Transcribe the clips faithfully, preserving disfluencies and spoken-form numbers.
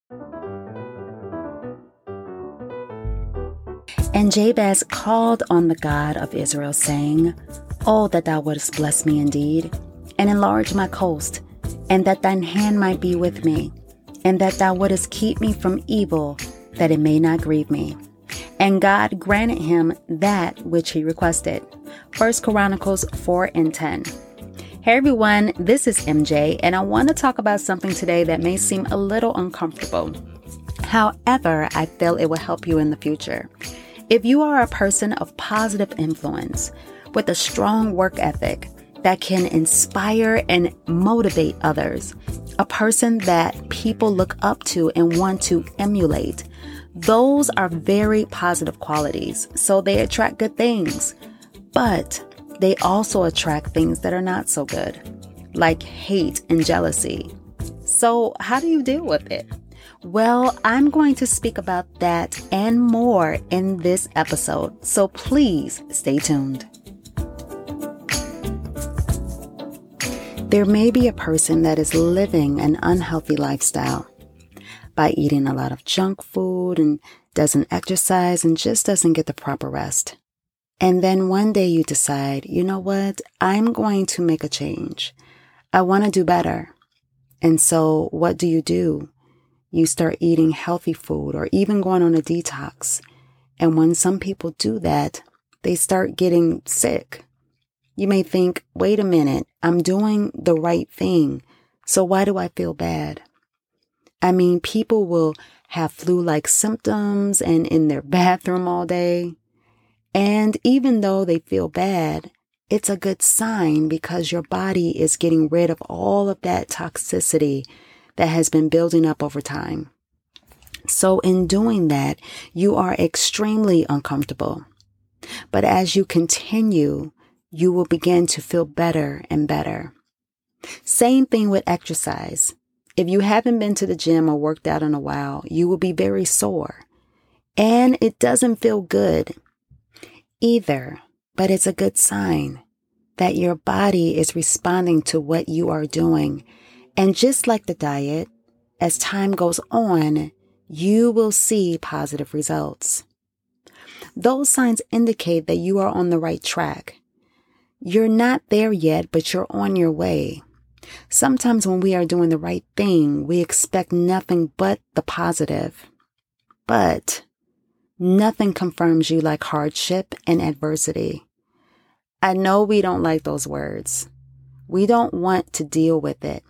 And Jabez called on the God of Israel, saying, Oh, that thou wouldest bless me indeed, and enlarge my coast, and that thine hand might be with me, and that thou wouldest keep me from evil, that it may not grieve me. And God granted him that which he requested. First Chronicles four and ten. Hey everyone, this is M J, and I want to talk about something today that may seem a little uncomfortable. However, I feel it will help you in the future. If you are a person of positive influence with a strong work ethic that can inspire and motivate others, a person that people look up to and want to emulate, those are very positive qualities. So they attract good things, but they also attract things that are not so good, like hate and jealousy. So how do you deal with it? Well, I'm going to speak about that and more in this episode, so please stay tuned. There may be a person that is living an unhealthy lifestyle by eating a lot of junk food and doesn't exercise and just doesn't get the proper rest. And then one day you decide, you know what, I'm going to make a change. I want to do better. And so what do you do? You start eating healthy food or even going on a detox. And when some people do that, they start getting sick. You may think, wait a minute, I'm doing the right thing. So why do I feel bad? I mean, people will have flu-like symptoms and in their bathroom all day. And even though they feel bad, it's a good sign because your body is getting rid of all of that toxicity that has been building up over time. So in doing that, you are extremely uncomfortable. But as you continue, you will begin to feel better and better. Same thing with exercise. If you haven't been to the gym or worked out in a while, you will be very sore. And it doesn't feel good either, but it's a good sign that your body is responding to what you are doing. And just like the diet, as time goes on, you will see positive results. Those signs indicate that you are on the right track. You're not there yet, but you're on your way. Sometimes when we are doing the right thing, we expect nothing but the positive. But nothing confirms you like hardship and adversity. I know we don't like those words. We don't want to deal with it.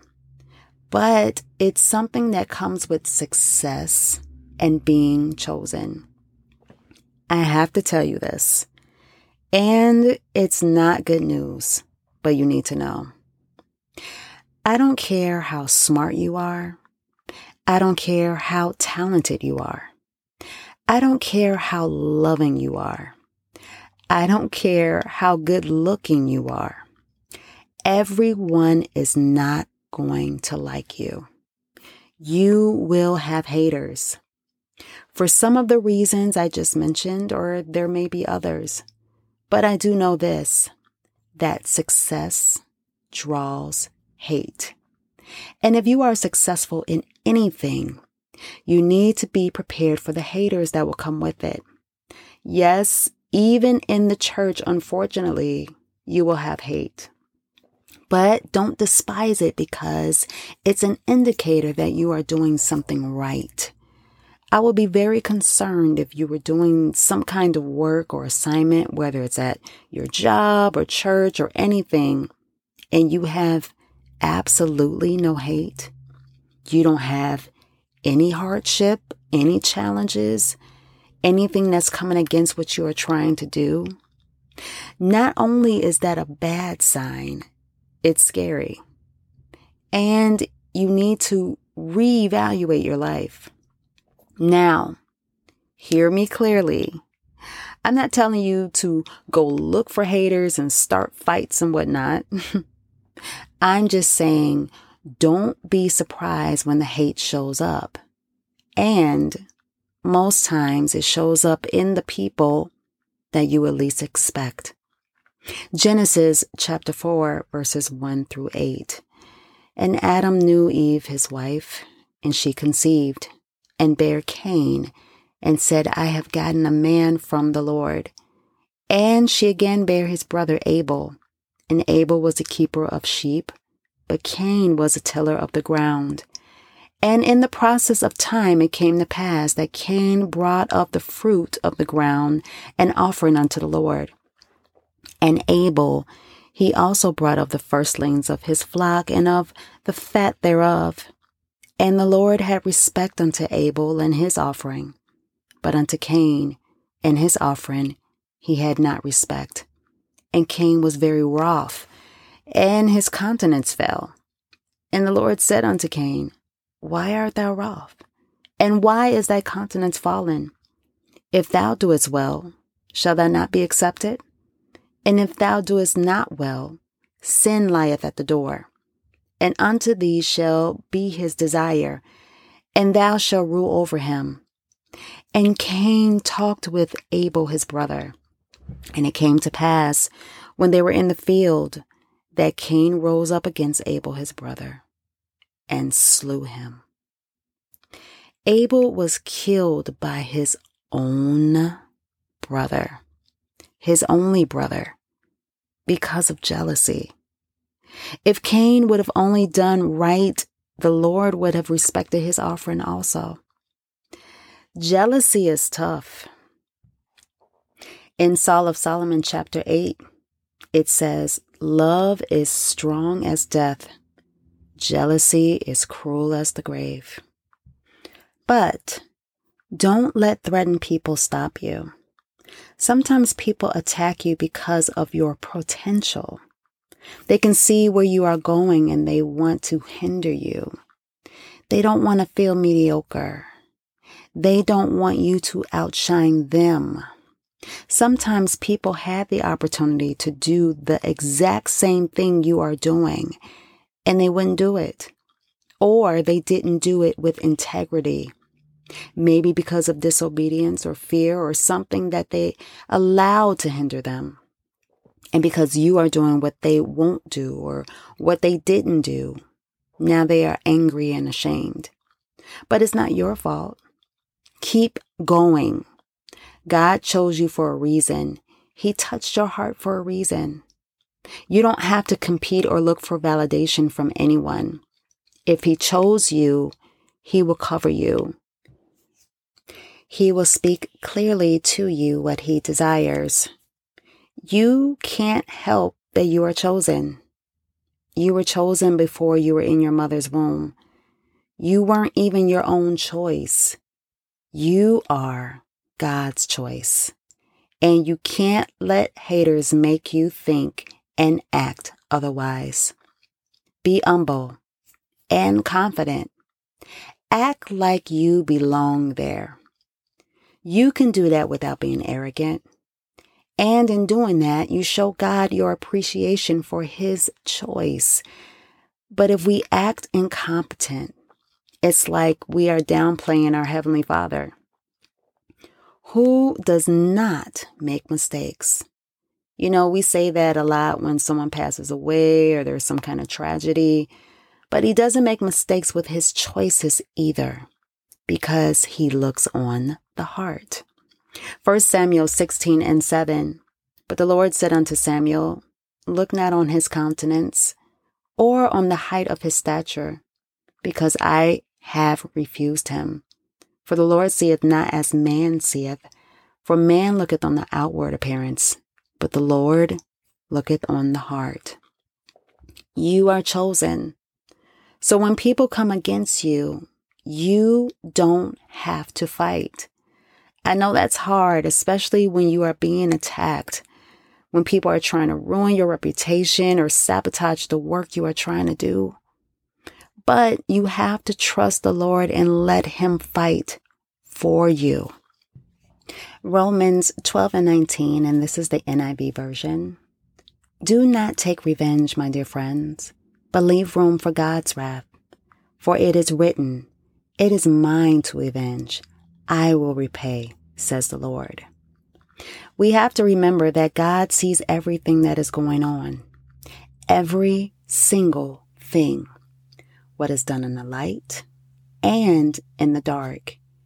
But it's something that comes with success and being chosen. I have to tell you this. And it's not good news, but you need to know. I don't care how smart you are. I don't care how talented you are. I don't care how loving you are. I don't care how good looking you are. Everyone is not going to like you. You will have haters for some of the reasons I just mentioned, or there may be others. But I do know this, that success draws hate. And if you are successful in anything, you need to be prepared for the haters that will come with it. Yes, even in the church, unfortunately, you will have hate. But don't despise it because it's an indicator that you are doing something right. I would be very concerned if you were doing some kind of work or assignment, whether it's at your job or church or anything, and you have absolutely no hate. You don't have any hardship, any challenges, anything that's coming against what you are trying to do. Not only is that a bad sign, it's scary. And you need to reevaluate your life. Now, hear me clearly. I'm not telling you to go look for haters and start fights and whatnot. I'm just saying, don't be surprised when the hate shows up. And most times it shows up in the people that you at least expect. Genesis chapter four, verses one through eight. And Adam knew Eve, his wife, and she conceived and bare Cain, and said, I have gotten a man from the Lord. And she again bare his brother Abel, and Abel was a keeper of sheep, but Cain was a tiller of the ground. And in the process of time it came to pass that Cain brought of the fruit of the ground an offering unto the Lord. And Abel, he also brought of the firstlings of his flock and of the fat thereof. And the Lord had respect unto Abel and his offering, but unto Cain and his offering he had not respect. And Cain was very wroth, and his countenance fell. And the Lord said unto Cain, Why art thou wroth? And why is thy countenance fallen? If thou doest well, shall thou not be accepted? And if thou doest not well, sin lieth at the door. And unto thee shall be his desire, and thou shalt rule over him. And Cain talked with Abel his brother. And it came to pass, when they were in the field, that Cain rose up against Abel his brother, and slew him. Abel was killed by his own brother, his only brother, because of jealousy. If Cain would have only done right, the Lord would have respected his offering also. Jealousy is tough. In Song of Solomon chapter eight, it says, Love is strong as death. Jealousy is cruel as the grave. But don't let threatened people stop you. Sometimes people attack you because of your potential. They can see where you are going and they want to hinder you. They don't want to feel mediocre. They don't want you to outshine them. Sometimes people have the opportunity to do the exact same thing you are doing, and they wouldn't do it. Or they didn't do it with integrity. Maybe because of disobedience or fear or something that they allowed to hinder them. And because you are doing what they won't do or what they didn't do, now they are angry and ashamed. But it's not your fault. Keep going. God chose you for a reason. He touched your heart for a reason. You don't have to compete or look for validation from anyone. If He chose you, He will cover you. He will speak clearly to you what He desires. You can't help that you are chosen. You were chosen before you were in your mother's womb. You weren't even your own choice. You are God's choice. And you can't let haters make you think and act otherwise. Be humble and confident. Act like you belong there. You can do that without being arrogant. And in doing that, you show God your appreciation for His choice. But if we act incompetent, it's like we are downplaying our Heavenly Father, who does not make mistakes. You know, we say that a lot when someone passes away or there's some kind of tragedy, but He doesn't make mistakes with His choices either, because He looks on the heart. First Samuel sixteen and seven. But the Lord said unto Samuel, Look not on his countenance, or on the height of his stature, because I have refused him. For the Lord seeth not as man seeth, for man looketh on the outward appearance, but the Lord looketh on the heart. You are chosen. So when people come against you, you don't have to fight. I know that's hard, especially when you are being attacked, when people are trying to ruin your reputation or sabotage the work you are trying to do. But you have to trust the Lord and let Him fight for you. Romans twelve and nineteen, and this is the N I V version. Do not take revenge, my dear friends, but leave room for God's wrath. For it is written, It is mine to avenge. I will repay, says the Lord. We have to remember that God sees everything that is going on. Every single thing. What is done in the light and in the dark.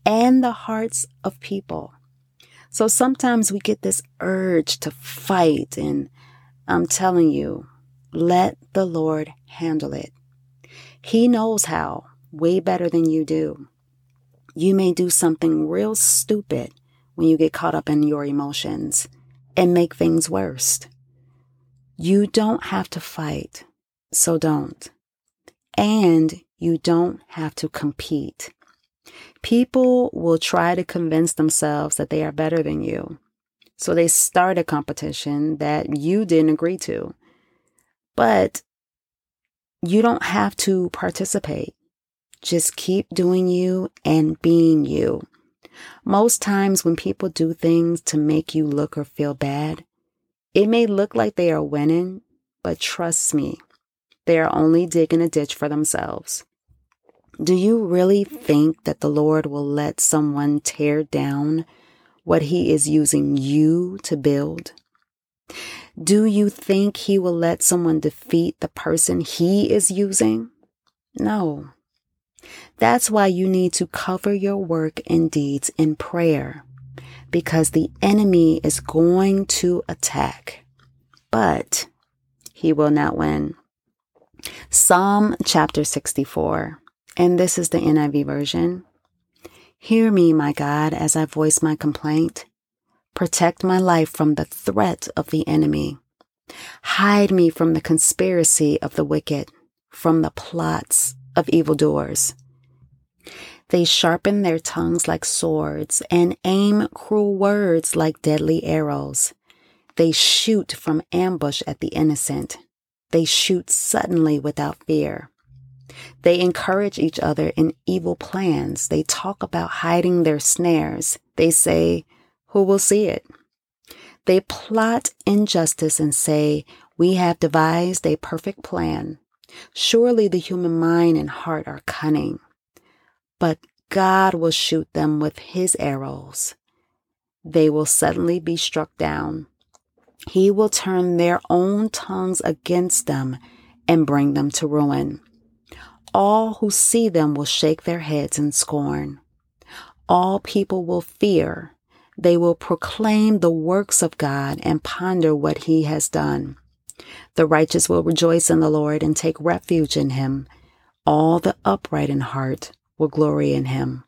and the hearts of people. So sometimes we get this urge to fight, and I'm telling you, let the Lord handle it. He knows how, way better than you do. You may do something real stupid when you get caught up in your emotions and make things worse. You don't have to fight, so don't. And you don't have to compete. People will try to convince themselves that they are better than you. So they start a competition that you didn't agree to. But you don't have to participate. Just keep doing you and being you. Most times when people do things to make you look or feel bad, it may look like they are winning, but trust me, they are only digging a ditch for themselves. Do you really think that the Lord will let someone tear down what He is using you to build? Do you think He will let someone defeat the person He is using? No. That's why you need to cover your work and deeds in prayer, because the enemy is going to attack, but he will not win. Psalm chapter sixty-four, and this is the N I V version. Hear me, my God, as I voice my complaint. Protect my life from the threat of the enemy. Hide me from the conspiracy of the wicked, from the plots of evildoers. They sharpen their tongues like swords and aim cruel words like deadly arrows. They shoot from ambush at the innocent. They shoot suddenly without fear. They encourage each other in evil plans. They talk about hiding their snares. They say, "Who will see it?" They plot injustice and say, "We have devised a perfect plan." Surely the human mind and heart are cunning. But God will shoot them with His arrows. They will suddenly be struck down. He will turn their own tongues against them and bring them to ruin. All who see them will shake their heads in scorn. All people will fear. They will proclaim the works of God and ponder what He has done. The righteous will rejoice in the Lord and take refuge in Him. All the upright in heart will glory in Him.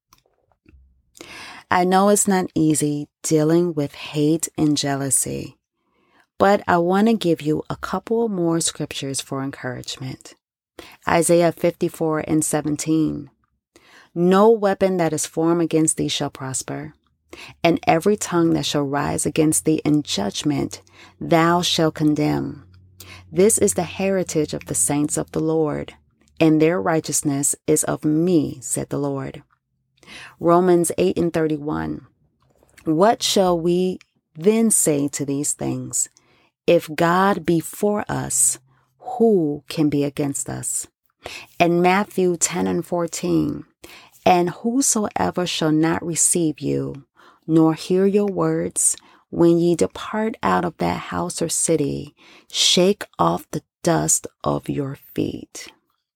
I know it's not easy dealing with hate and jealousy, but I want to give you a couple more scriptures for encouragement. Isaiah fifty-four and seventeen. No weapon that is formed against thee shall prosper, and every tongue that shall rise against thee in judgment thou shalt condemn. This is the heritage of the saints of the Lord, and their righteousness is of me, said the Lord. Romans eight and thirty-one. What shall we then say to these things? If God be for us, who can be against us? And Matthew ten and fourteen. And whosoever shall not receive you, nor hear your words, when ye depart out of that house or city, shake off the dust of your feet.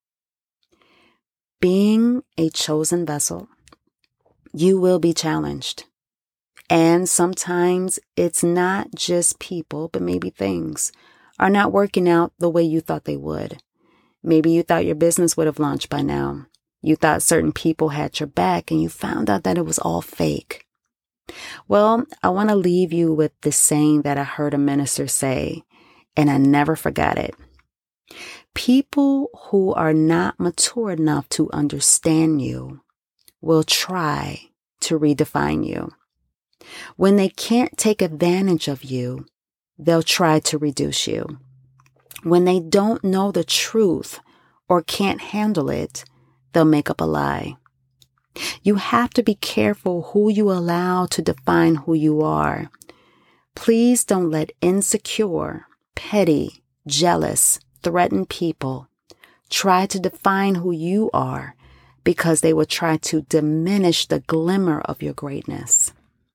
Being a chosen vessel, you will be challenged. And sometimes it's not just people, but maybe things are not working out the way you thought they would. Maybe you thought your business would have launched by now. You thought certain people had your back and you found out that it was all fake. Well, I want to leave you with this saying that I heard a minister say, and I never forgot it. People who are not mature enough to understand you will try to redefine you. When they can't take advantage of you, they'll try to reduce you. When they don't know the truth or can't handle it, they'll make up a lie. You have to be careful who you allow to define who you are. Please don't let insecure, petty, jealous, threatened people try to define who you are, because they will try to diminish the glimmer of your greatness.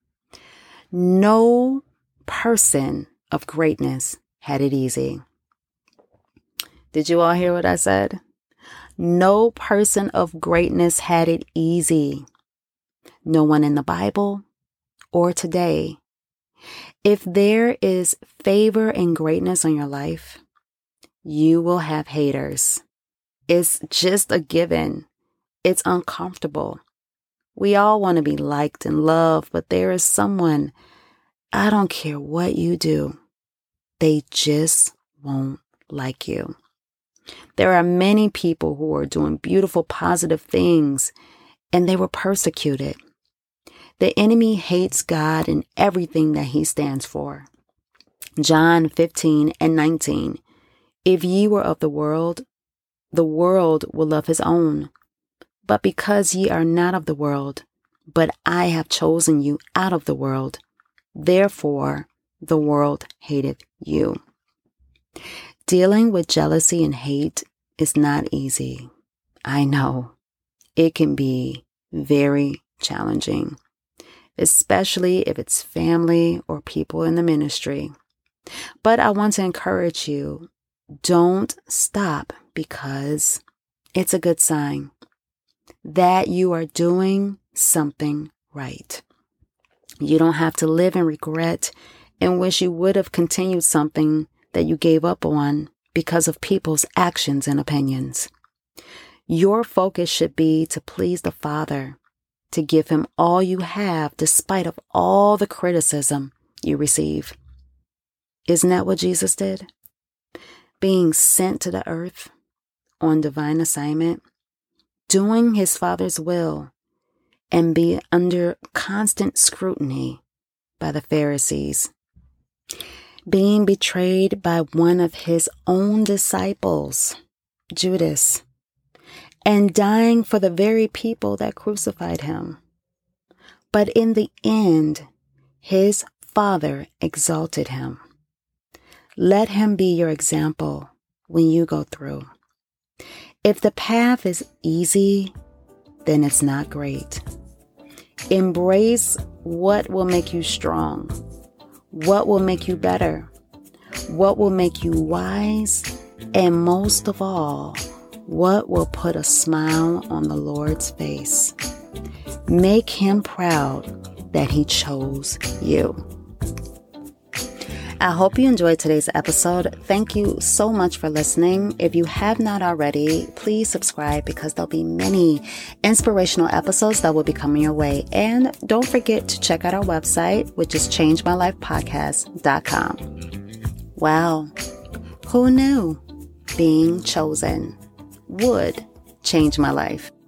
No person of greatness had it easy. Did you all hear what I said? No person of greatness had it easy. no one in the Bible, or today. If there is favor and greatness on your life, you will have haters. It's just a given. It's uncomfortable. We all want to be liked and loved, but there is someone, I don't care what you do, they just won't like you. There are many people who are doing beautiful, positive things, and they were persecuted. The enemy hates God and everything that he stands for. John fifteen and nineteen. If ye were of the world, the world will love his own. But because ye are not of the world, but I have chosen you out of the world, therefore the world hated you. Dealing with jealousy and hate is not easy. I know. It can be very challenging, especially if it's family or people in the ministry. But I want to encourage you, don't stop, because it's a good sign that you are doing something right. You don't have to live in regret and wish you would have continued something that you gave up on because of people's actions and opinions. Your focus should be to please the Father, to give him all you have despite of all the criticism you receive. Isn't that what Jesus did? Being sent to the earth on divine assignment, doing his Father's will, and be under constant scrutiny by the Pharisees, being betrayed by one of his own disciples, Judas, and dying for the very people that crucified him. But in the end, his Father exalted him. Let him be your example when you go through. If the path is easy, then it's not great. Embrace what will make you strong, what will make you better, what will make you wise, and most of all, what will put a smile on the Lord's face. Make him proud that he chose you. I hope you enjoyed today's episode. Thank you so much for listening. If you have not already, please subscribe, because there'll be many inspirational episodes that will be coming your way. And don't forget to check out our website, which is change my life podcast dot com. Wow, who knew being chosen would change my life?